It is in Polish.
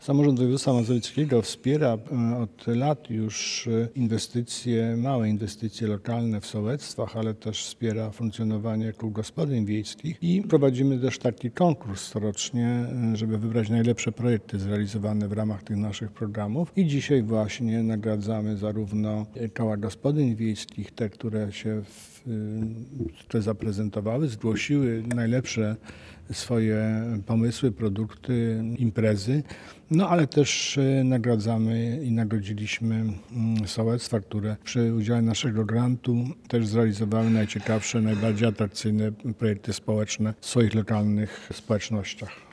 Samorząd Województwa Mazowieckiego wspiera od lat już inwestycje, małe inwestycje lokalne w sołectwach, ale też wspiera funkcjonowanie kół gospodyń wiejskich i prowadzimy też taki konkurs corocznie, żeby wybrać najlepsze projekty zrealizowane w ramach tych naszych programów. I dzisiaj właśnie nagradzamy zarówno koła gospodyń wiejskich, te, które się które zaprezentowały, zgłosiły najlepsze swoje pomysły, produkty, imprezy, ale też nagradzamy i nagrodziliśmy sołectwa, które przy udziale naszego grantu też zrealizowały najciekawsze, najbardziej atrakcyjne projekty społeczne w swoich lokalnych społecznościach.